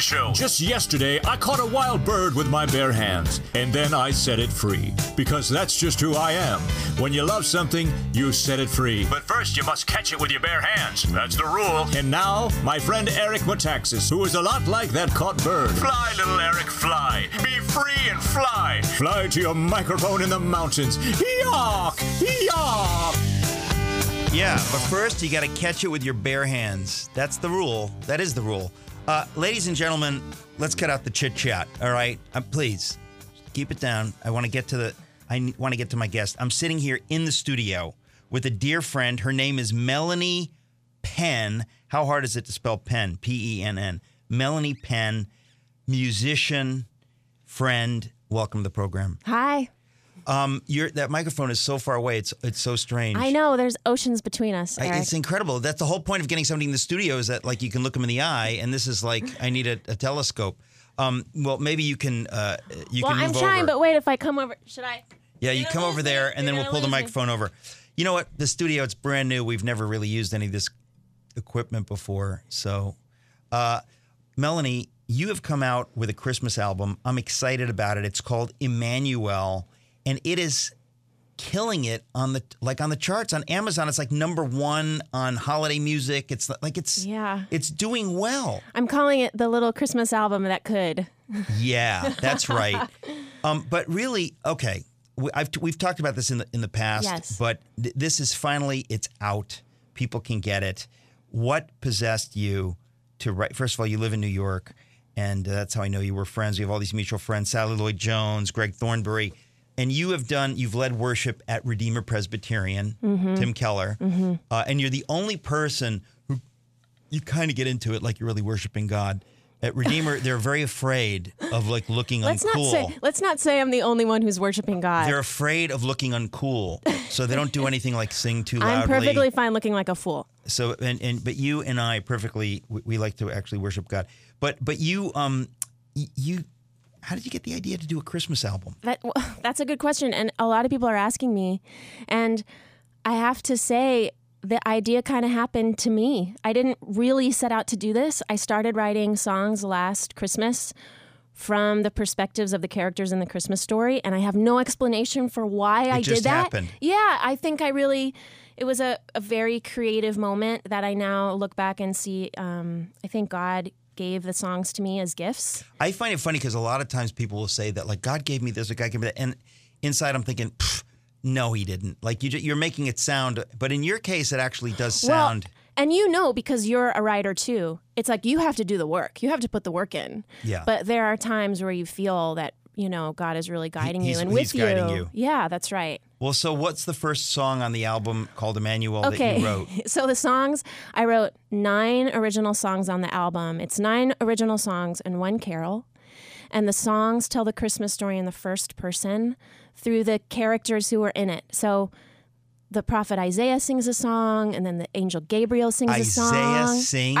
Show. Just yesterday, I caught a wild bird with my bare hands, and then I set it free. Because that's just who I am. When you love something, you set it free. But first, you must catch it with your bare hands. That's the rule. And now, my friend Eric Metaxas, who is a lot like that caught bird. Fly, little Eric, fly. Be free and fly. Fly to your microphone in the mountains. Yawk! Yawk! Yeah, but first you got to catch it with your bare hands. That's the rule. That is the rule. Ladies and gentlemen, let's cut out the chit chat. All right, please keep it down. I want to get to my guest. I'm sitting here in the studio with a dear friend. Her name is Melanie Penn. How hard is it to spell Penn? Penn. Melanie Penn, musician, friend. Welcome to the program. Hi. That microphone is so far away. It's so strange. I know. There's oceans between us, Eric. It's incredible. That's the whole point of getting somebody in the studio is that like you can look them in the eye, and this is like I need a telescope. Well, maybe you can. You can move over. Well, I'm trying, but wait. If I come over, should I? Yeah, you come over there, and then we'll pull the microphone over. You know what? The studio, it's brand new. We've never really used any of this equipment before. So, Melanie, you have come out with a Christmas album. I'm excited about it. It's called Emmanuel. And it is killing it on the charts on Amazon. It's like #1 on holiday music. It's doing well. I'm calling it the little Christmas album that could. Yeah, that's right. But really, okay, we've talked about this in the past. Yes. But this is finally it's out. People can get it. What possessed you to write? First of all, you live in New York, and that's how I know you were friends. We have all these mutual friends: Sally Lloyd Jones, Greg Thornbury. And you've led worship at Redeemer Presbyterian, Tim Keller, and you're the only person who you kind of get into it like you're really worshiping God. At Redeemer, they're very afraid of like looking uncool. Let's not say I'm the only one who's worshiping God. They're afraid of looking uncool, so they don't do anything like sing too loudly. I'm perfectly fine looking like a fool. So but you and I we like to actually worship God. But you. How did you get the idea to do a Christmas album? That's a good question, and a lot of people are asking me. And I have to say, the idea kind of happened to me. I didn't really set out to do this. I started writing songs last Christmas from the perspectives of the characters in the Christmas story, and I have no explanation for why I did that. It just happened. Yeah, I think it was a very creative moment that I now look back and see. I think God gave the songs to me as gifts. I find it funny because a lot of times people will say that, like, God gave me this or God gave me that. And inside I'm thinking, no, he didn't. Like, you're making it sound, but in your case, it actually does sound. Well, and because you're a writer too, it's like you have to do the work. You have to put the work in. Yeah. But there are times where you feel that, God is really guiding you and with you. He's guiding you. Yeah, that's right. Well, so what's the first song on the album called Emmanuel that you wrote? So the songs, I wrote 9 original songs on the album. It's 9 original songs and 1 carol. And the songs tell the Christmas story in the first person through the characters who are in it. So the prophet Isaiah sings a song, and then the angel Gabriel sings a song. Isaiah sings?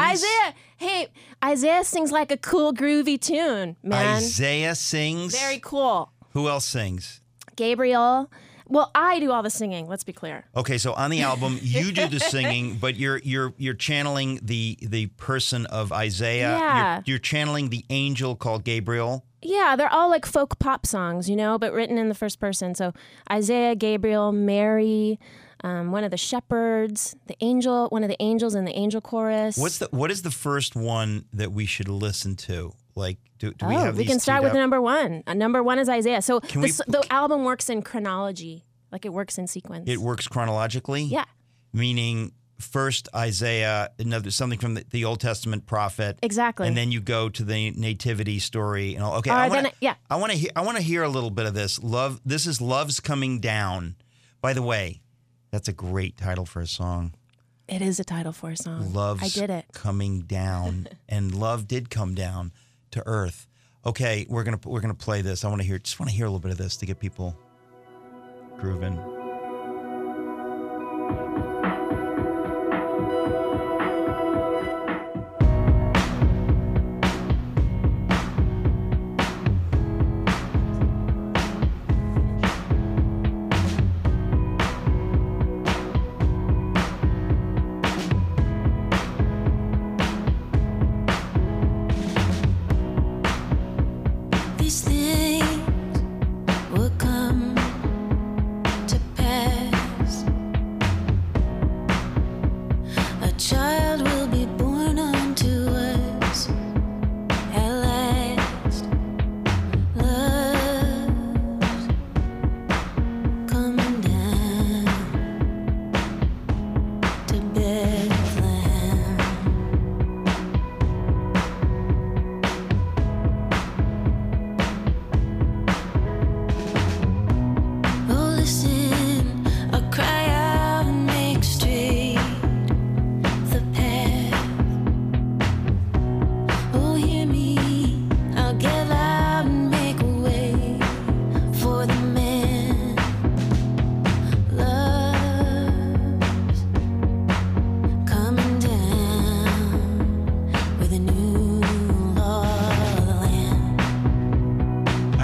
Isaiah sings like a cool, groovy tune, man. Isaiah sings? Very cool. Who else sings? Gabriel. Well, I do all the singing. Let's be clear. Okay, so on the album, you do the singing, but you're channeling the person of Isaiah. Yeah. You're channeling the angel called Gabriel. Yeah, they're all like folk pop songs, but written in the first person. So Isaiah, Gabriel, Mary, one of the shepherds, one of the angels in the angel chorus. What is the first one that we should listen to? Like, do we have these? We can start with number 1. Number 1 is Isaiah. So the album works in chronology, like it works in sequence. It works chronologically? Yeah. Meaning first Isaiah, something from the Old Testament prophet. Exactly. And then you go to the nativity story. Okay, I want to hear a little bit of this. This is Love's Coming Down. By the way, that's a great title for a song. It is a title for a song. I did it. Coming down, and love did come down to earth. Okay, we're gonna play this. I want to hear a little bit of this to get people grooving.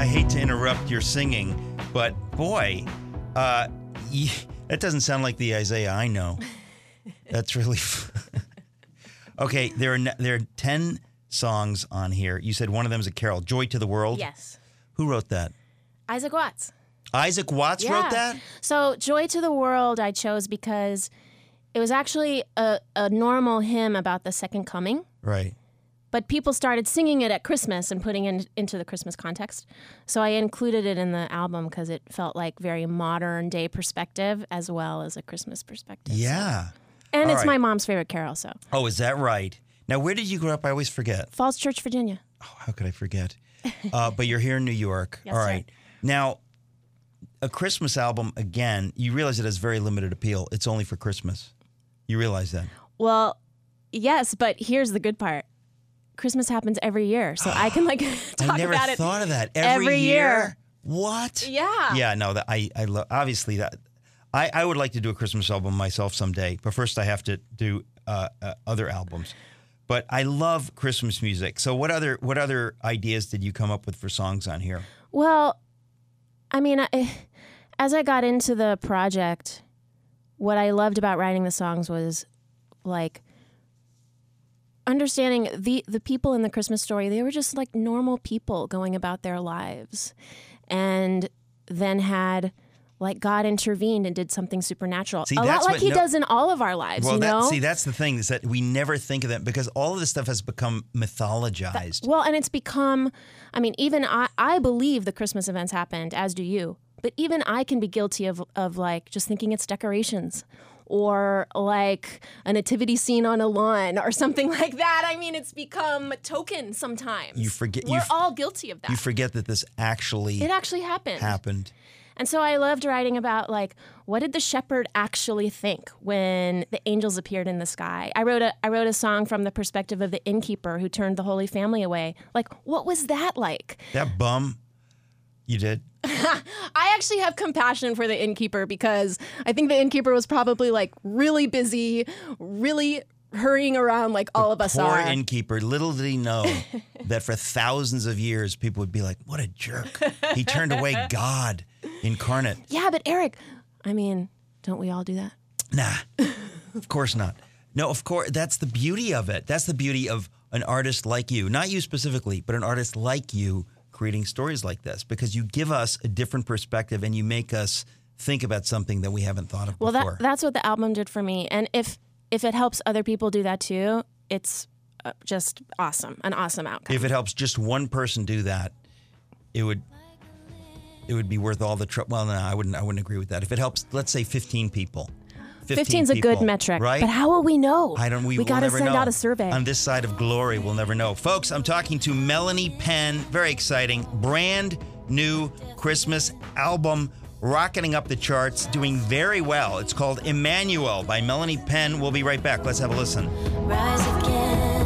I hate to interrupt your singing, but boy, that doesn't sound like the Isaiah I know. That's really okay. There are 10 songs on here. You said one of them is a carol, "Joy to the World." Yes. Who wrote that? Isaac Watts. Isaac Watts wrote that? So "Joy to the World" I chose because it was actually a normal hymn about the second coming. Right. But people started singing it at Christmas and putting it into the Christmas context. So I included it in the album because it felt like very modern day perspective as well as a Christmas perspective. Yeah. And All it's right. my mom's favorite carol, so. Oh, is that right? Now, where did you grow up? I always forget. Falls Church, Virginia. Oh, how could I forget? But you're here in New York. Yes, All sir. right. Now, a Christmas album, again, you realize it has very limited appeal. It's only for Christmas. You realize that? Well, yes, but here's the good part. Christmas happens every year, so I can talk I never about it thought of that. every year. What? Yeah. Yeah, no, that I love, obviously that. I would like to do a Christmas album myself someday, but first I have to do other albums. But I love Christmas music. So what other ideas did you come up with for songs on here? Well, I mean, as I got into the project, what I loved about writing the songs was like understanding the people in the Christmas story. They were just like normal people going about their lives, and then had like God intervened and did something supernatural. See, a lot that's like what He does in all of our lives. Well, you know? that's the thing, is that we never think of that because all of this stuff has become mythologized. Well, and it's become, I mean, even I believe the Christmas events happened, as do you. But even I can be guilty of like just thinking it's decorations or like a nativity scene on a lawn or something like that. I mean, it's become a token sometimes. You forget. We're all guilty of that. You forget that this actually It actually happened. And so I loved writing about like, what did the shepherd actually think when the angels appeared in the sky? I wrote a song from the perspective of the innkeeper who turned the Holy Family away. Like, what was that like? That bum. You did? I actually have compassion for the innkeeper because I think the innkeeper was probably like really busy, really hurrying around like all of us Poor are. innkeeper. Little did he know that for thousands of years, people would be like, what a jerk. He turned away God incarnate. Yeah, but Eric, I mean, don't we all do that? Nah, of course not. No, of course, that's the beauty of it. That's the beauty of an artist like you. Not you specifically, but an artist like you creating stories like this, because you give us a different perspective and you make us think about something that we haven't thought of before. Well, that's what the album did for me. And if it helps other people do that too, it's just awesome, an awesome outcome. If it helps just one person do that, it would be worth all the trouble. Well, no, I wouldn't agree with that. If it helps, let's say 15 people. 15's a good metric, right? But how will we know? We got to never send know. out a survey. On this side of glory, we'll never know. Folks, I'm talking to Melanie Penn. Very exciting. Brand new Christmas album, rocketing up the charts, doing very well. It's called Emmanuel by Melanie Penn. We'll be right back. Let's have a listen. Rise again.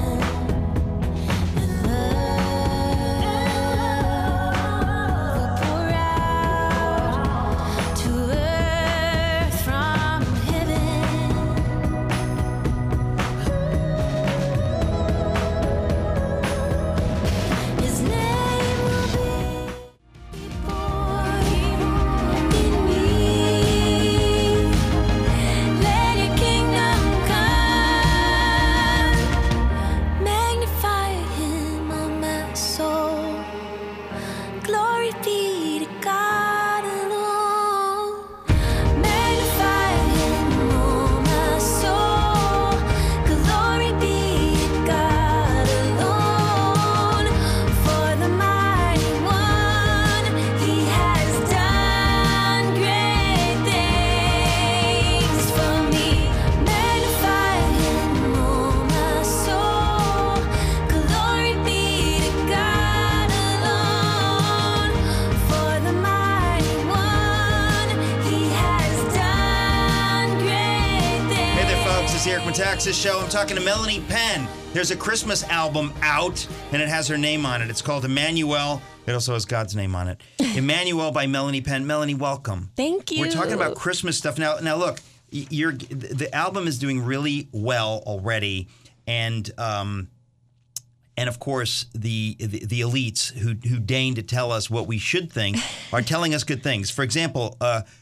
Texas show. I'm talking to Melanie Penn. There's a Christmas album out, and it has her name on it. It's called Emmanuel. It also has God's name on it. Emmanuel by Melanie Penn. Melanie, welcome. Thank you. We're talking about Christmas stuff now. Now, look, the album is doing really well already, and And of course, the elites who deign to tell us what we should think are telling us good things. For example,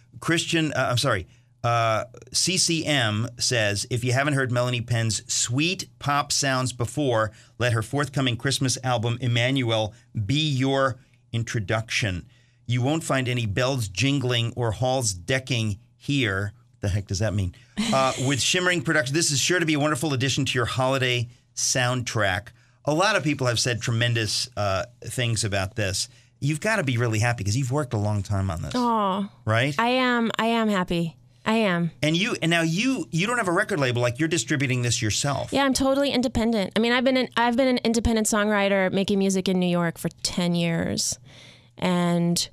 CCM says, if you haven't heard Melanie Penn's sweet pop sounds before, let her forthcoming Christmas album, Emmanuel, be your introduction. You won't find any bells jingling or halls decking here. What the heck does that mean? With shimmering production, this is sure to be a wonderful addition to your holiday soundtrack. A lot of people have said tremendous things about this. You've got to be really happy because you've worked a long time on this. Oh, right? I am happy. I am. And now you don't have a record label, like you're distributing this yourself. Yeah, I'm totally independent. I mean, I've been an independent songwriter making music in New York for 10 years. And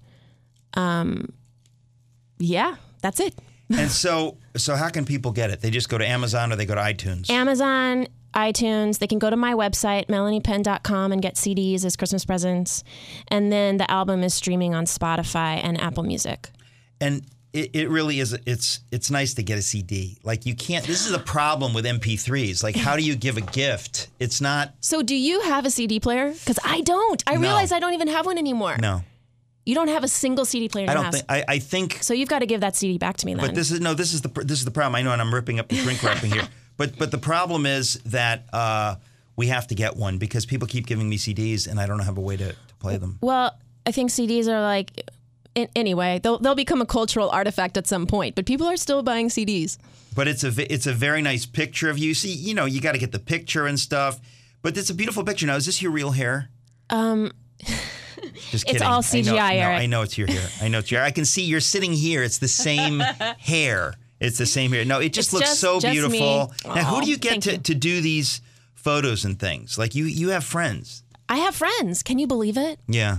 yeah, that's it. And so how can people get it? They just go to Amazon or they go to iTunes? Amazon, iTunes. They can go to my website, melaniepenn.com, and get CDs as Christmas presents. And then the album is streaming on Spotify and Apple Music. And it really is. It's nice to get a CD. Like you can't. This is the problem with MP3s. Like, how do you give a gift? It's not. So, do you have a CD player? Because I don't. I realize I don't even have one anymore. No. You don't have a single CD player in your house. I think. So you've got to give that CD back to me then. But this is the problem. I know, and I'm ripping up the shrink wrapping here. But the problem is that we have to get one because people keep giving me CDs, and I don't have a way to play them. Well, I think CDs are like. Anyway, they'll become a cultural artifact at some point, but people are still buying CDs. But it's a very nice picture of you. See, you got to get the picture and stuff. But it's a beautiful picture. Now, is this your real hair? Just kidding. It's all CGI, Eric. I know it's your hair. I can see you're sitting here. It's the same hair. It's the same hair. No, it just looks so beautiful. Me. Now, who do you get to do these photos and things? Like you have friends. I have friends. Can you believe it? Yeah.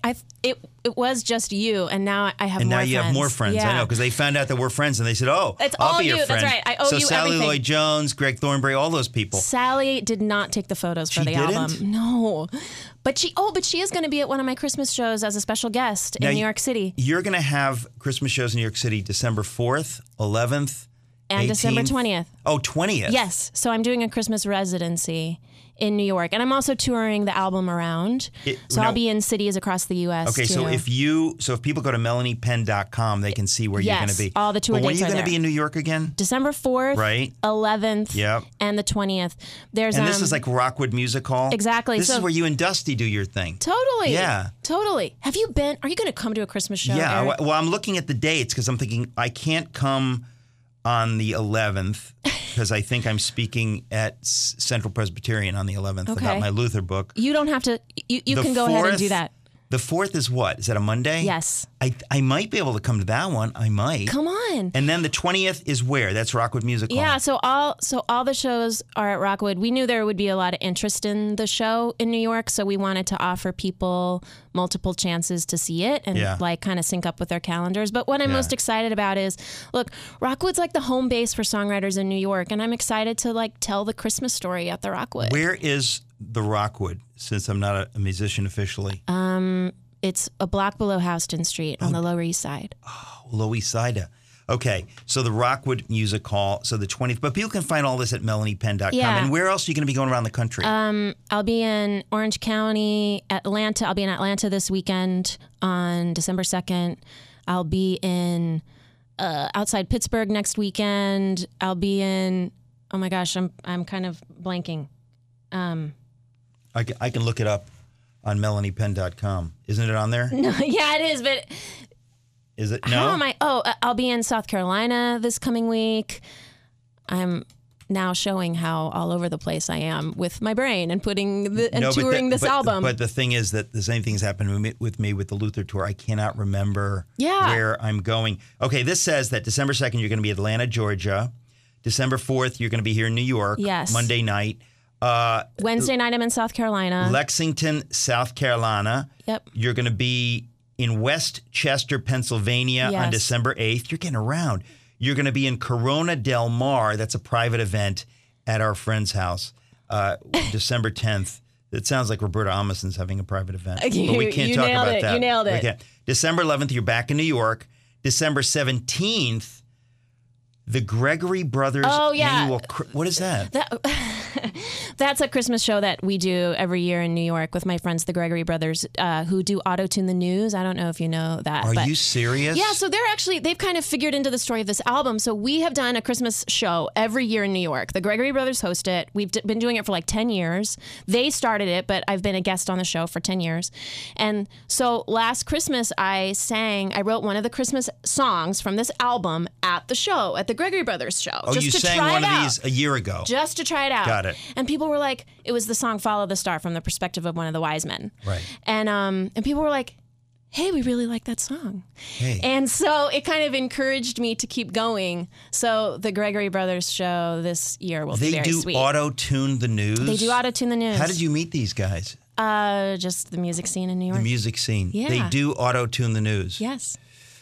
It was just you, and now I have more friends. And now you have more friends. Yeah. I know, because they found out that we're friends, and they said, "Oh, it's I'll all be your you. friend." That's right. I owe so you Sally everything. Lloyd-Jones, Greg Thornberry, all those people. Sally did not take the photos for the album. No, but she is going to be at one of my Christmas shows as a special guest in New York City. You're going to have Christmas shows in New York City December 4th, 11th, and 18th. December 20th. Oh, 20th. Yes. So I'm doing a Christmas residency in New York, and I'm also touring the album around. I'll be in cities across the U.S. Okay, too. so if people go to melaniepenn.com, they can see where you're going to be. All the tour dates are there. When are you going to be in New York again? December 4th, right? 11th, and the 20th. And this is like Rockwood Music Hall? Exactly. This is where you and Dusty do your thing. Totally. Yeah. Totally. Have you been? Are you going to come to a Christmas show? Yeah. Eric? Well, I'm looking at the dates because I'm thinking I can't come on the 11th because I think I'm speaking at Central Presbyterian on the 11th about my Luther book. You don't have to. You can go ahead and do that. The 4th is what? Is that a Monday? Yes. I might be able to come to that one. I might. Come on. And then the 20th is where? That's Rockwood Music Hall. Yeah, so all the shows are at Rockwood. We knew there would be a lot of interest in the show in New York, so we wanted to offer people multiple chances to see it and kind of sync up with their calendars. But what I'm most excited about is, look, Rockwood's like the home base for songwriters in New York, and I'm excited to tell the Christmas story at the Rockwood. Where is the Rockwood, since I'm not a musician officially? It's a block below Houston Street on the Lower East Side. Oh, Lower East Side. Okay, so the Rockwood Music Hall, so the 20th. But people can find all this at melaniepenn.com. Yeah. And where else are you going to be going around the country? I'll be in Orange County, Atlanta. I'll be in Atlanta this weekend on December 2nd. I'll be in outside Pittsburgh next weekend. I'll be in, oh my gosh, I'm kind of blanking. I can look it up on melaniepenn.com. Isn't it on there? No, yeah, it is, but is it? No. How am I? Oh, I'll be in South Carolina this coming week. I'm now showing how all over the place I am with my brain and touring this album. But the thing is that the same thing's happened with me with the Luther tour. I cannot remember where I'm going. Okay, this says that December 2nd you're going to be Atlanta, Georgia. December 4th you're going to be here in New York. Yes. Monday night. Wednesday night I'm in South Carolina. Lexington, South Carolina. Yep. You're going to be in Westchester, Pennsylvania on December 8th. You're getting around. You're going to be in Corona Del Mar. That's a private event at our friend's house. December 10th. It sounds like Roberta Amundsen's having a private event. But we can't talk about that. You nailed it. Okay. December 11th, you're back in New York. December 17th, The Gregory Brothers annual. What is that? That's a Christmas show that we do every year in New York with my friends, the Gregory Brothers, who do Auto-Tune the News. I don't know if you know that. Are you serious? Yeah, so they've kind of figured into the story of this album. So we have done a Christmas show every year in New York. The Gregory Brothers host it. We've been doing it for like 10 years. They started it, but I've been a guest on the show for 10 years. And so last Christmas, I wrote one of the Christmas songs from this album at the show, at the Gregory Brothers show. Oh, you sang one of these a year ago. Just to try it out. Got it. And people were like, it was the song Follow the Star from the perspective of one of the wise men. Right. And people were like, hey, we really like that song. Hey. And so it kind of encouraged me to keep going. So the Gregory Brothers show this year will be very sweet. They do Auto-Tune the News? They do Auto-Tune the News. How did you meet these guys? Just the music scene in New York. The music scene. Yeah. They do Auto-Tune the News. Yes.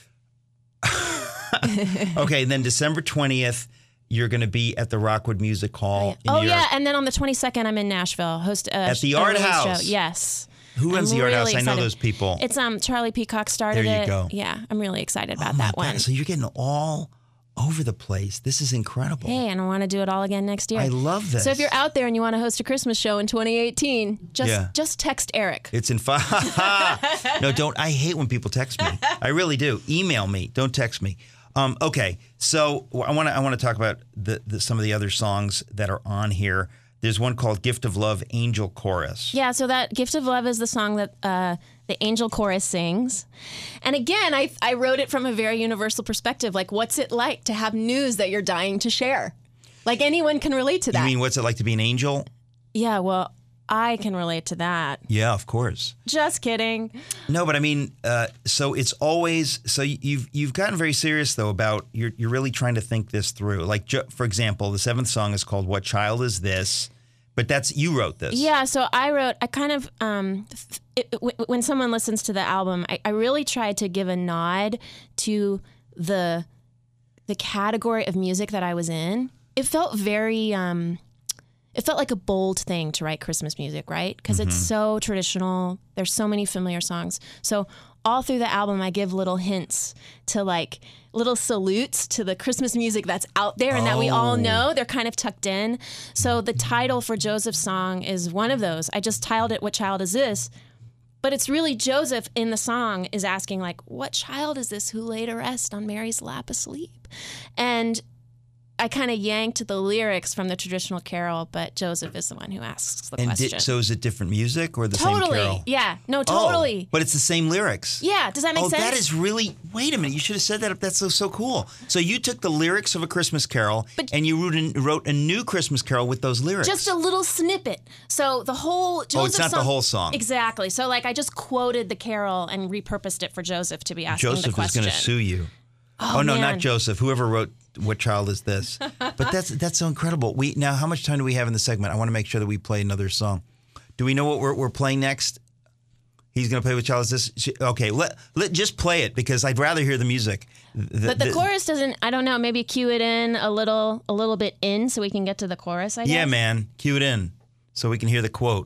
Okay, then December 20th, you're going to be at the Rockwood Music Hall in New York. Yeah, and then on the 22nd, I'm in Nashville. Host at the Art House. Show. Yes. Who runs the Art House? Excited. I know those people. It's Charlie Peacock started it. There you go. Yeah, I'm really excited about Oh my that one. God. So you're getting all over the place. This is incredible. Hey, and I want to do it all again next year. I love this. So if you're out there and you want to host a Christmas show in 2018, just text Eric. It's in No, don't. I hate when people text me. I really do. Email me. Don't text me. Okay, so I want to talk about some of the other songs that are on here. There's one called "Gift of Love," Angel Chorus. Yeah, so that "Gift of Love" is the song that the Angel Chorus sings. And again, I wrote it from a very universal perspective. Like, what's it like to have news that you're dying to share? Like, anyone can relate to that. You mean what's it like to be an angel? Yeah, well, I can relate to that. Yeah, of course. Just kidding. No, but I mean, so it's always you've gotten very serious though about you're really trying to think this through. Like, for example, the 7th song is called "What Child Is This?" But you wrote this. Yeah, so I kind of when someone listens to the album, I really tried to give a nod to the category of music that I was in. It felt very. It felt like a bold thing to write Christmas music, right? Because it's so traditional. There's so many familiar songs. So all through the album, I give little hints to like little salutes to the Christmas music that's out there and that we all know. They're kind of tucked in. So the title for Joseph's song is one of those. I just titled it, "What Child Is This?" But it's really Joseph in the song is asking like, what child is this who laid to rest on Mary's lap asleep? And I kind of yanked the lyrics from the traditional carol, but Joseph is the one who asks the question. So is it different music or the same carol? Totally. Yeah. No, totally. But it's the same lyrics. Yeah. Does that make sense? That is really, wait a minute. You should have said that. That's so cool. So you took the lyrics of a Christmas carol and you wrote a new Christmas carol with those lyrics. Just a little snippet. So the whole Joseph it's not song, the whole song. Exactly. So like I just quoted the carol and repurposed it for Joseph to be asking the question. Joseph is going to sue you. Oh no, man. not Joseph. Whoever wrote "What Child Is This?" But that's so incredible. Now, how much time do we have in the segment? I want to make sure that we play another song. Do we know what we're playing next? He's going to play "What Child Is This?" Okay, let just play it because I'd rather hear the music. But the chorus doesn't. I don't know. Maybe cue it in a little bit in so we can get to the chorus. I guess. Yeah, man, cue it in so we can hear the quote.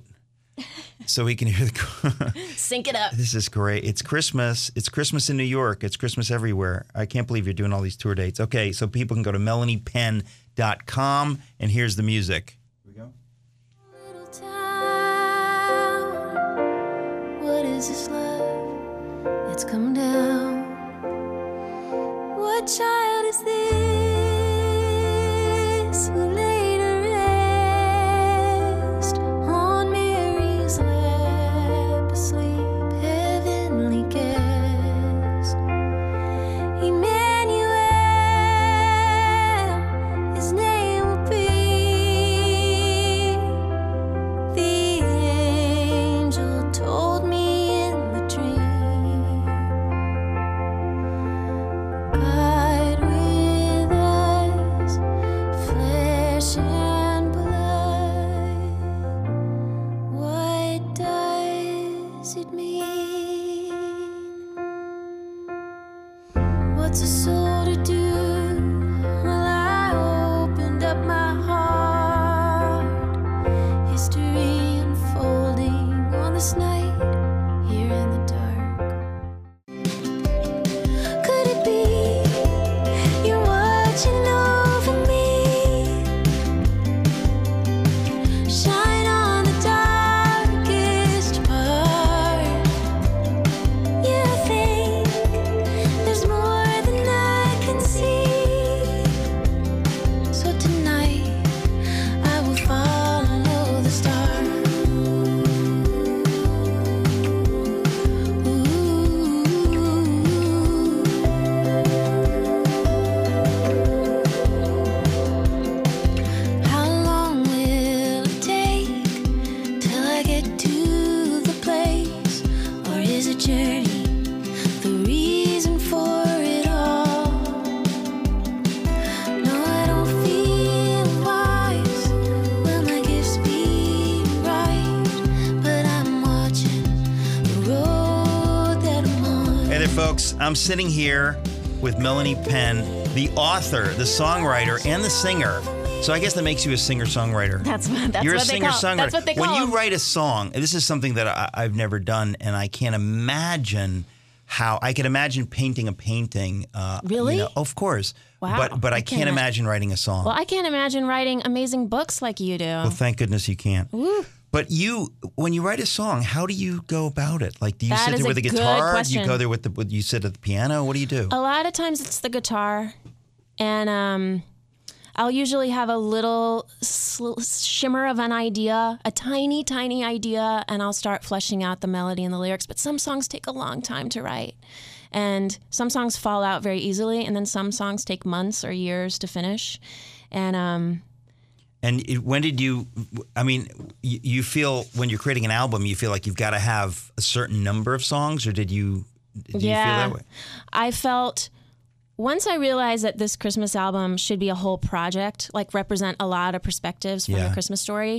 Sync it up. This is great. It's Christmas. It's Christmas in New York. It's Christmas everywhere. I can't believe you're doing all these tour dates. Okay, so people can go to MelaniePenn.com, and here's the music. Here we go. Little town, what is this love that's come down? What child is this who laid to rest on Mary's lap asleep, heavenly guest? Emmanuel, his name will be. The angel told me in the dream, God with us, flesh and blood. What does it mean? What's a soul to do? Well, I opened up my heart. History unfolding on this night here in the dark. Could it be you're watching over Hey there, folks. I'm sitting here with Melanie Penn, the author, the songwriter, and the singer. So I guess that makes you a singer-songwriter. That's You're what a they call. singer-songwriter. That's what they call When you them. write a song, and this is something that I've never done, and I can't imagine how I can imagine painting a painting. Really? Of course. Wow. But I can't imagine writing a song. Well, I can't imagine writing amazing books like you do. Well, thank goodness you can't. Woo. But when you write a song, how do you go about it? Like, do you That sit is there with a a good guitar? Do you question. go there you sit at the piano? What do you do? A lot of times it's the guitar, and I'll usually have a little shimmer of an idea, a tiny, tiny idea, and I'll start fleshing out the melody and the lyrics. But some songs take a long time to write, and some songs fall out very easily, and then some songs take months or years to finish. And when did you? I mean, you feel when you're creating an album, you feel like you've got to have a certain number of songs, or did you feel that way? I felt once I realized that this Christmas album should be a whole project, like represent a lot of perspectives from the Christmas story.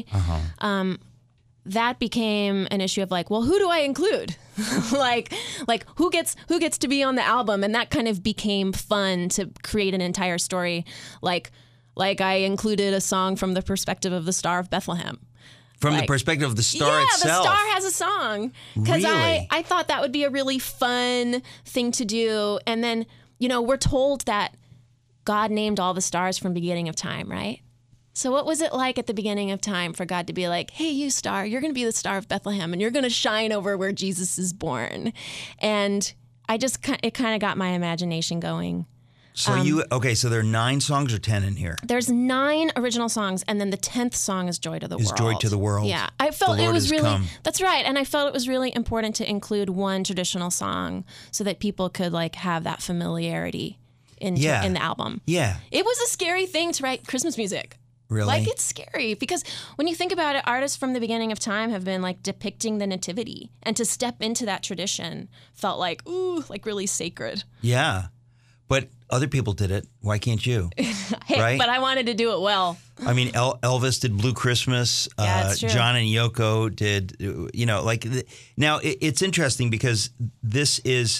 That became an issue of like, well, who do I include? like who gets to be on the album? And that kind of became fun to create an entire story. Like I included a song from the perspective of the Star of Bethlehem. From the perspective of the star itself. Yeah, the star has a song. Because Really? I thought that would be a really fun thing to do. And then, we're told that God named all the stars from beginning of time, right? So what was it like at the beginning of time for God to be like, hey, you star, you're going to be the Star of Bethlehem, and you're going to shine over where Jesus is born. And it kind of got my imagination going. So so there are 9 songs or 10 in here? There's 9 original songs, and then the 10th song is Joy to the World. Is Joy to the World. Yeah. I felt The it Lord was has really, come. that's right. And I felt it was really important to include one traditional song so that people could like have that familiarity in the album. Yeah. It was a scary thing to write Christmas music. Really? Like, it's scary because when you think about it, artists from the beginning of time have been like depicting the nativity, and to step into that tradition felt like, ooh, like really sacred. Yeah. But other people did it. Why can't you? Hey, Right? but I wanted to do it well. I mean, Elvis did Blue Christmas. Yeah, it's true. John and Yoko did, now it's interesting because this is,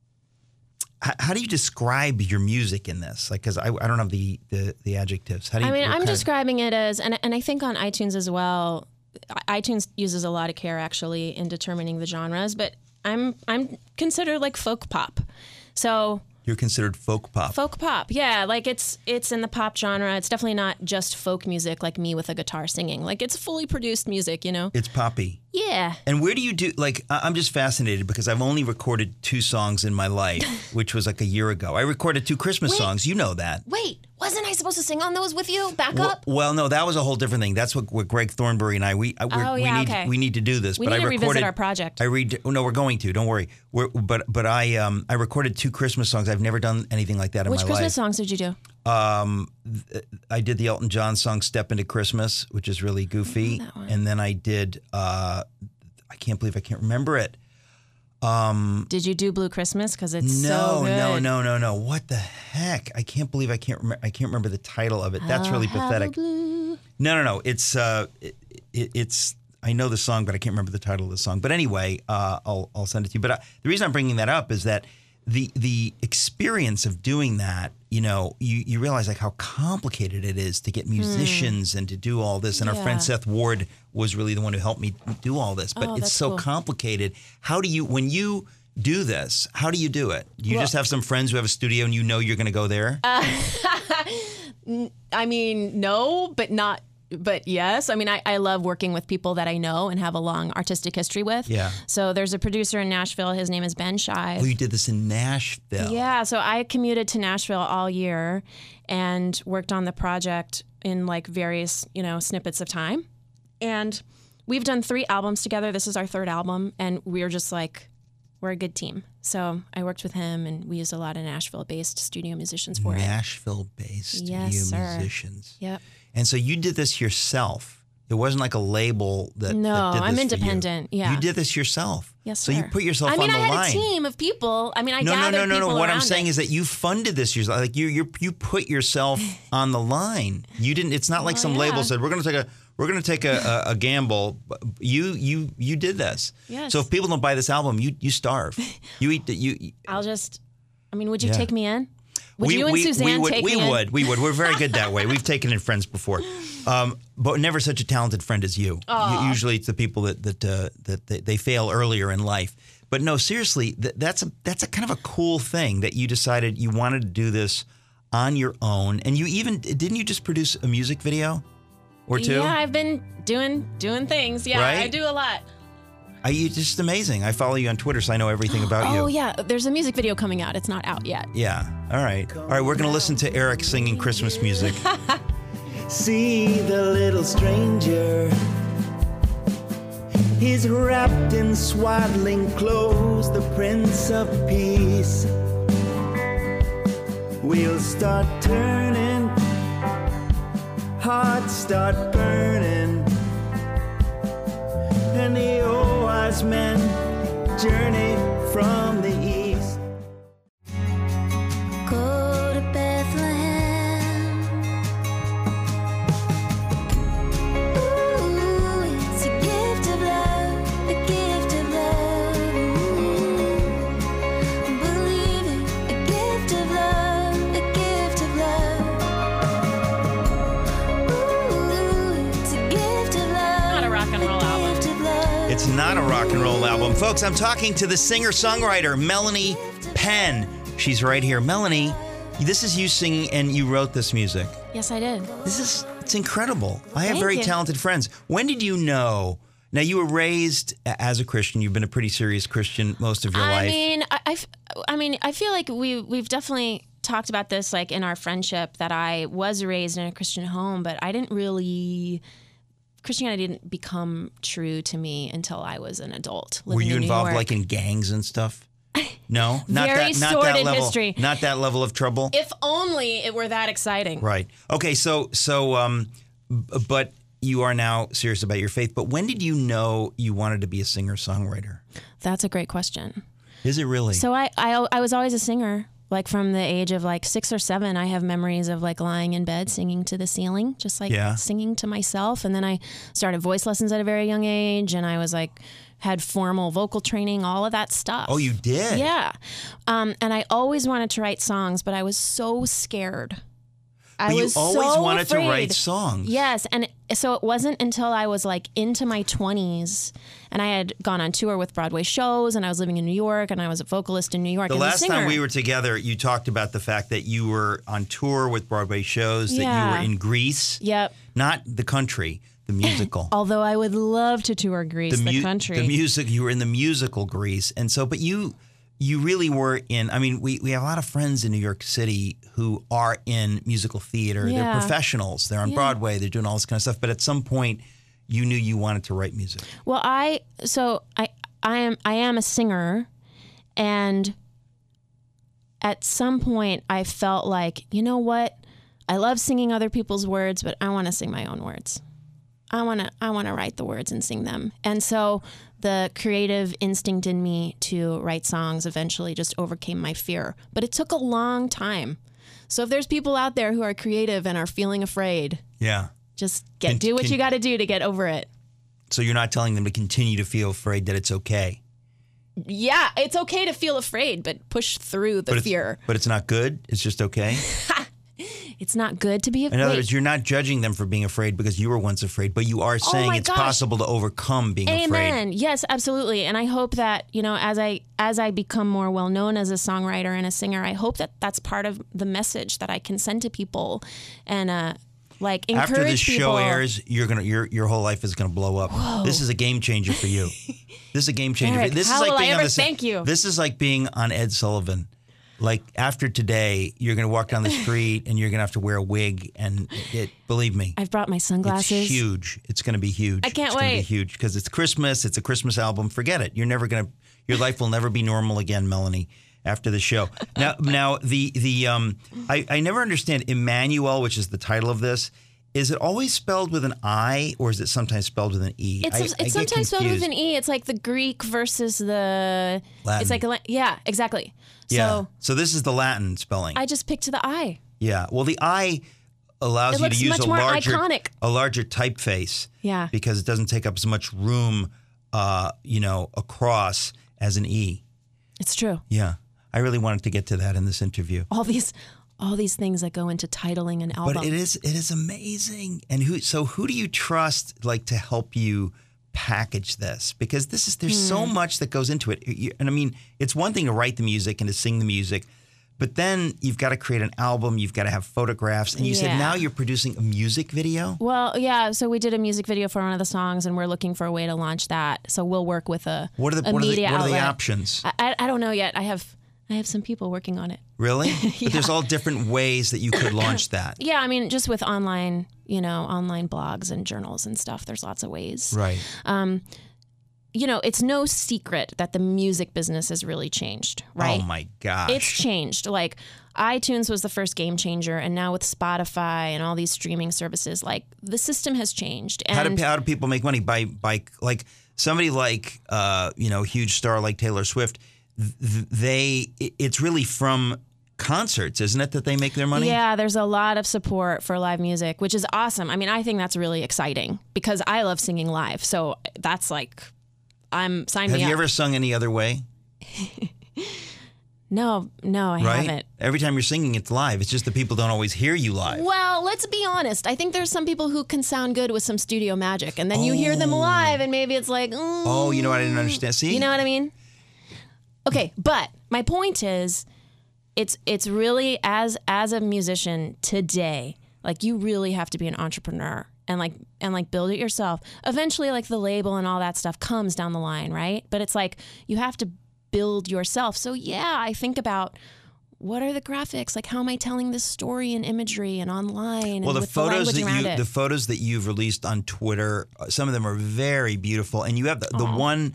how do you describe your music in this? Like, because I don't have the adjectives. How do you? I'm describing it as, and I think on iTunes as well, iTunes uses a lot of care actually in determining the genres, but I'm considered like folk pop. So You're considered folk pop. folk pop, yeah, like it's in the pop genre. It's definitely not just folk music like me with a guitar singing. Like it's fully produced music, It's poppy. Yeah. And where do you do, like, I'm just fascinated because I've only recorded 2 songs in my life, which was like a year ago. I recorded 2 Christmas songs. You know that. Wait, wasn't I supposed to sing on those with you? Back up? Well, no, that was a whole different thing. That's what Greg Thornberry and I, we need to do this. We but need I to recorded, revisit our project. No, we're going to. Don't worry. But I recorded 2 Christmas songs. I've never done anything like that in Which my Christmas life. songs did you do? I did the Elton John song "Step Into Christmas," which is really goofy, that one. and then I did. I can't believe I can't remember it. Did you do Blue Christmas? Because it's so good. No. What the heck? I can't believe I can't remember the title of it. That's really pathetic. No. It's it's. I know the song, but I can't remember the title of the song. But anyway, I'll send it to you. But the reason I'm bringing that up is that the experience of doing that, you realize like how complicated it is to get musicians and to do all this. And our friend Seth Ward was really the one who helped me do all this. But it's that's so cool. complicated. How do you, when you do this, how do you do it? You just have some friends who have a studio and you're going to go there? I mean, no, but not. But yes, I mean, I love working with people that I know and have a long artistic history with. Yeah. So there's a producer in Nashville. His name is Ben Shive. Oh, you did this in Nashville. Yeah. So I commuted to Nashville all year and worked on the project in like various, snippets of time. And we've done 3 albums together. This is our 3rd album. And we're just like, we're a good team. So I worked with him, and we used a lot of Nashville-based studio musicians for it. Nashville-based Yes, studio sir. musicians. Yep. And so you did this yourself. It wasn't like a label that No, that did this I'm for independent. You. Yeah. You did this yourself. Yes, So sir. you put yourself I mean, on the I had line. a team of people. I mean, I No. gathered people What I'm around saying it. is that you funded this yourself. Like you put yourself on the line. You didn't. It's not like some label said we're going We're going to take a gamble. You did this. Yes. So if people don't buy this album, you starve. You eat. I'll just. I mean, would you Yeah. take me in? Would you and Suzanne take me in? We would. We're very good that way. We've taken in friends before, but never such a talented friend as you. Usually, it's the people that they fail earlier in life. But no, seriously, that's a kind of a cool thing that you decided you wanted to do this on your own, and didn't you just produce a music video or two? Yeah, I've been doing things. Yeah, Right? I do a lot. You're just amazing. I follow you on Twitter, so I know everything about you. Oh yeah, there's a music video coming out. It's not out yet. Yeah. All right. We're gonna listen to Eric singing Christmas music. See the little stranger. He's wrapped in swaddling clothes, the Prince of Peace. Wheels start turning, hearts start burning, and the old wise men journey from the east. Go to Bethlehem. Ooh, it's a gift of love, a gift of love. Ooh, believe it, a gift of love, a gift of love. Ooh, it's a gift of love. Not a rock and roll album. Gift of love. It's not a rock and roll album. Folks, I'm talking to the singer-songwriter, Melanie Penn. She's right here. Melanie, this is you singing, and you wrote this music. Yes, I did. It's incredible. I have Thank very you. talented friends. When did you know? Now, you were raised as a Christian. You've been a pretty serious Christian most of your I life. mean, I feel like we've definitely talked about this, like in our friendship, that I was raised in a Christian home, but I didn't really. Christianity didn't become true to me until I was an adult. Were living you in New involved York. like in gangs and stuff? No, not Very that sordid level. history. Not that level of trouble. If only it were that exciting. Right. Okay. But you are now serious about your faith. But when did you know you wanted to be a singer-songwriter? That's a great question. Is it really? So I was always a singer. Like from the age of like 6 or 7, I have memories of like lying in bed singing to the ceiling, just like singing to myself. And then I started voice lessons at a very young age, and I was like had formal vocal training, all of that stuff. Oh, you did? Yeah. And I always wanted to write songs, but I was so scared. But you always wanted to write songs. Yes. And so it wasn't until I was like into my 20s and I had gone on tour with Broadway shows and I was living in New York and I was a vocalist in New York. The as a last singer. time we were together, you talked about the fact that you were on tour with Broadway shows, that you were in Greece. Yep. Not the country, the musical. Although I would love to tour Greece, the country. The music, you were in the musical Greece. And so, but you really were in, I mean, we have a lot of friends in New York City who are in musical theater. Yeah. They're professionals. They're on Broadway. They're doing all this kind of stuff. But at some point, you knew you wanted to write music. Well, I am a singer, and at some point I felt like, you know what? I love singing other people's words, but I want to sing my own words. I want to write the words and sing them. And so the creative instinct in me to write songs eventually just overcame my fear. But it took a long time. So if there's people out there who are creative and are feeling afraid, just do what you got to do to get over it. So you're not telling them to continue to feel afraid, that it's okay. Yeah, it's okay to feel afraid, but push through the fear. But it's not good? It's just okay? It's not good to be afraid. In other words, you're not judging them for being afraid because you were once afraid, but you are saying it's possible to overcome being afraid. Amen. Yes, absolutely. And I hope that, as I become more well known as a songwriter and a singer, I hope that that's part of the message that I can send to people and encourage people. After this show airs, your whole life is going to blow up. Whoa. This is a game changer for you. This is a game changer. Eric, this how is like will being I on ever the thank you? This is like being on Ed Sullivan. Like after today, you're going to walk down the street and you're going to have to wear a wig. And believe me, I've brought my sunglasses. It's huge. It's going to be huge. I can't it's going to wait. be huge because it's Christmas. It's a Christmas album. Forget it. Your life will never be normal again, Melanie. After the show. Now I never understand Emmanuel, which is the title of this. Is it always spelled with an I, or is it sometimes spelled with an E? It's sometimes spelled with an E. It's like the Greek versus the Latin. It's like exactly. Yeah. So this is the Latin spelling. I just picked the I. Yeah. Well, the I allows It you to looks use much a more larger iconic. typeface. Yeah. Because it doesn't take up as much room, across as an E. It's true. Yeah. I really wanted to get to that in this interview. All these things that go into titling an album. But it is amazing. And who do you trust to help you package this? Because there's so much that goes into it. And I mean, it's one thing to write the music and to sing the music, but then you've got to create an album, you've got to have photographs, and you said now you're producing a music video? Well, yeah, so we did a music video for one of the songs, and we're looking for a way to launch that. So we'll work with a media outlet. What are the options? I don't know yet. I have some people working on it. Really? But there's all different ways that you could launch that. Yeah, I mean, just with online blogs and journals and stuff, there's lots of ways. Right. It's no secret that the music business has really changed, right? Oh my gosh. It's changed. Like iTunes was the first game changer, and now with Spotify and all these streaming services, the system has changed. And how do people make money? By somebody huge star like Taylor Swift, it's really from concerts, isn't it, that they make their money? Yeah, there's a lot of support for live music, which is awesome. I mean, I think that's really exciting because I love singing live. So that's sign me up. Have you ever sung any other way? No, I haven't. Every time you're singing, it's live. It's just that people don't always hear you live. Well, let's be honest. I think there's some people who can sound good with some studio magic, and then you hear them live, and maybe it's like, oh, you know what I didn't understand? See? You know what I mean? Okay, but my point is, it's really as a musician today, you really have to be an entrepreneur and build it yourself. Eventually, the label and all that stuff comes down the line, right? But it's you have to build yourself. So yeah, I think about what are the graphics? How am I telling this story and imagery and online? Well, and with the photos that you've released on Twitter, some of them are very beautiful, and you have the one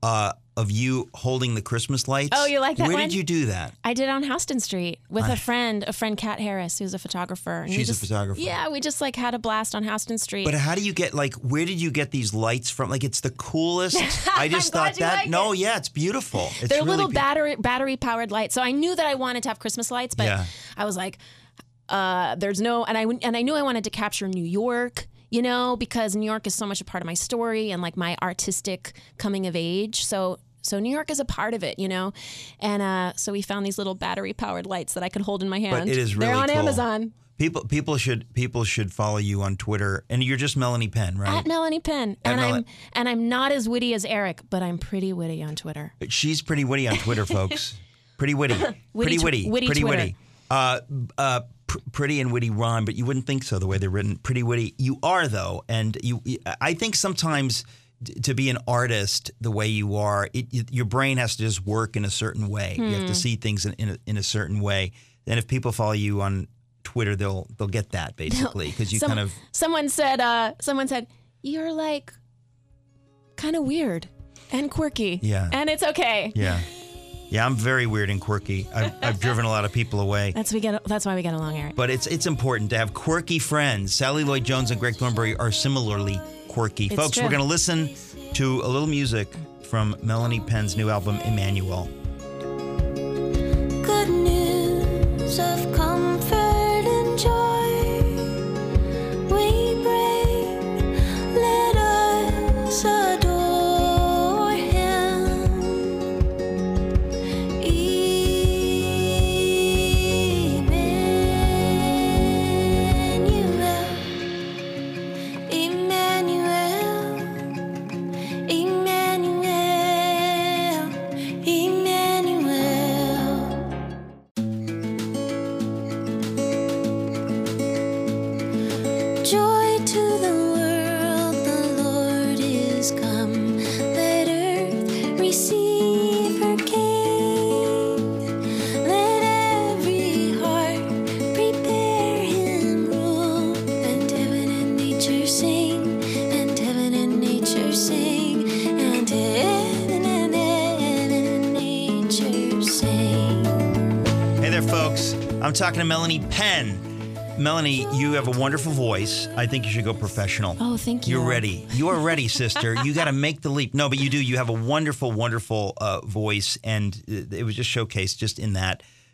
of you holding the Christmas lights. Oh, you like that Where one? did you do that? I did on Houston Street with a friend, Kat Harris, who's a photographer. And She's a photographer. Yeah, we just had a blast on Houston Street. But how do you get where did you get these lights from? It's the coolest. I just glad thought you that. like No, it. yeah, it's beautiful. It's They're really little battery powered lights. So I knew that I wanted to have Christmas lights, but I was there's no, and I knew I wanted to capture New York. Because New York is so much a part of my story and my artistic coming of age. So New York is a part of it, and so we found these little battery-powered lights that I could hold in my hand. But it is really They're on cool. Amazon. People should follow you on Twitter, and you're just Melanie Penn, right? At Melanie Penn, I'm not as witty as Eric, but I'm pretty witty on Twitter. She's pretty witty on Twitter, folks. Pretty witty, Witty pretty Twitter. witty. Pretty and witty rhyme, but you wouldn't think so the way they're written. Pretty witty, you are though, and I think sometimes. To be an artist the way you are, your brain has to just work in a certain way. You have to see things in a certain way. And if people follow you on Twitter, they'll get that basically because you kind of. Someone said you're kind of weird and quirky. Yeah. And it's okay. Yeah. Yeah, I'm very weird and quirky. I've driven a lot of people away. That's why we get along, Eric. But it's important to have quirky friends. Sally Lloyd Jones and Greg Thornberry are similarly quirky. It's Folks, true. we're going to listen to a little music from Melanie Penn's new album, Emmanuel. Good news of comfort and joy we bring. Let us adore Him. Joy to the world, the Lord is come. Let earth receive her King. Let every heart prepare Him rule. And heaven and nature sing, and heaven and nature sing, and heaven and nature sing. Hey there, folks. I'm talking to Melanie Penn. Melanie, you have a wonderful voice. I think you should go professional. Oh, thank you. You're ready. You are ready, sister. You got to make the leap. No, but you do. You have a wonderful, wonderful voice, and it was just showcased just in that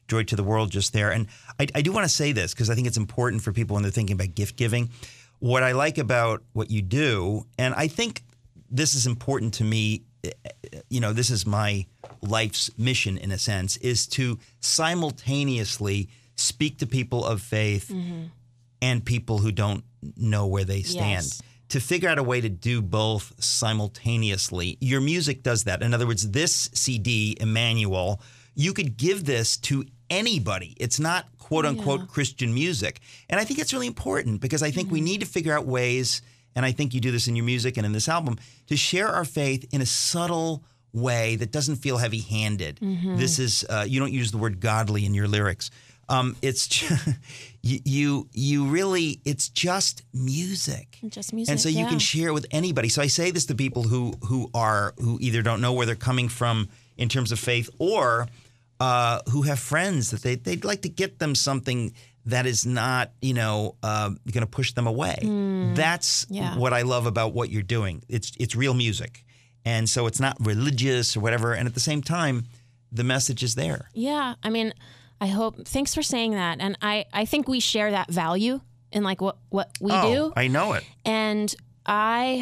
Joy to the World just there. And I do want to say this because I think it's important for people when they're thinking about gift giving. What I like about what you do, and I think this is important to me, this is my life's mission in a sense, is to simultaneously speak to people of faith and people who don't know where they stand. Yes. To figure out a way to do both simultaneously. Your music does that. In other words, this CD, Emmanuel, you could give this to anybody. It's not quote unquote Christian music. And I think it's really important because I think we need to figure out ways, and I think you do this in your music and in this album, to share our faith in a subtle way that doesn't feel heavy-handed. This is, you don't use the word godly in your lyrics. It's just, you really, it's just music. Just music, and so you can share it with anybody. So I say this to people who either don't know where they're coming from in terms of faith, or who have friends that they'd like to get them something that is not, going to push them away. That's what I love about what you're doing. It's real music. And so it's not religious or whatever. And at the same time, the message is there. Yeah. I mean, I hope, thanks for saying that. And I think we share that value in like what we do. I know it. And I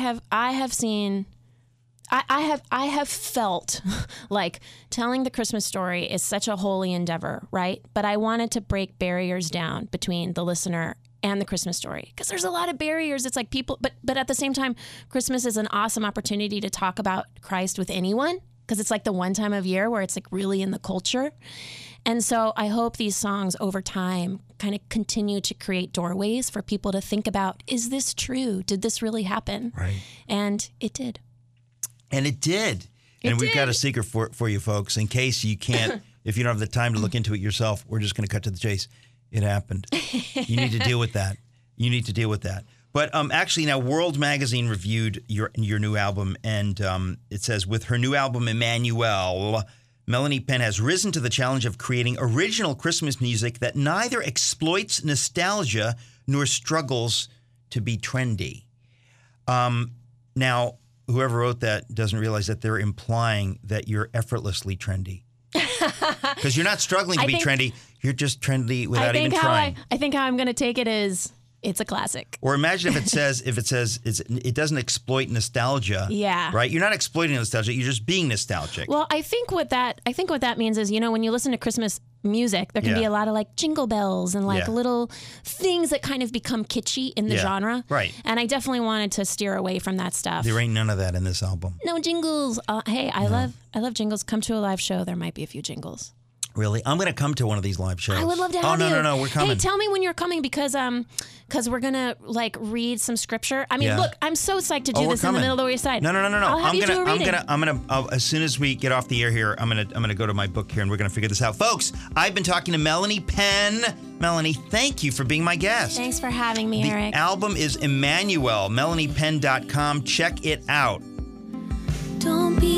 have felt like telling the Christmas story is such a holy endeavor, right? But I wanted to break barriers down between the listener and the Christmas story, because there's a lot of barriers. It's like people, but at the same time, Christmas is an awesome opportunity to talk about Christ with anyone, because it's like the one time of year where it's like really in the culture. And so I hope these songs over time kind of continue to create doorways for people to think about, is this true? Did this really happen? Right. And it did. And it did. And we've got a secret for you folks, in case you can't, if you don't have the time to look into it yourself, we're just going to cut to the chase. It happened. You need to deal with that. You need to deal with that. But actually now World Magazine reviewed your new album, and it says, with her new album, Emmanuel, Melanie Penn has risen to the challenge of creating original Christmas music that neither exploits nostalgia nor struggles to be trendy. Now, whoever wrote that doesn't realize that they're implying that you're effortlessly trendy. Because you're not struggling to be trendy. You're just trendy without even trying. I think how I'm going to take it is, it's a classic. Or imagine if it says it doesn't exploit nostalgia. Yeah. Right? You're not exploiting nostalgia. You're just being nostalgic. Well, I think what that means is, when you listen to Christmas music, there can be a lot of like jingle bells and like little things that kind of become kitschy in the genre. Right. And I definitely wanted to steer away from that stuff. There ain't none of that in this album. No jingles. Hey, I love jingles. Come to a live show. There might be a few jingles. Really? I'm going to come to one of these live shows. I would love to have you. Oh, no, we're coming. Hey, tell me when you're coming, because we're going to like read some scripture. I mean, look, I'm so psyched to do this in the middle of the East Side. No. I'll have you do a reading. I'm gonna as soon as we get off the air here, I'm gonna go to my book here, and we're gonna figure this out. Folks, I've been talking to Melanie Penn. Melanie, thank you for being my guest. Thanks for having me, Eric. The album is Emmanuel, MelaniePenn.com. Check it out. Don't be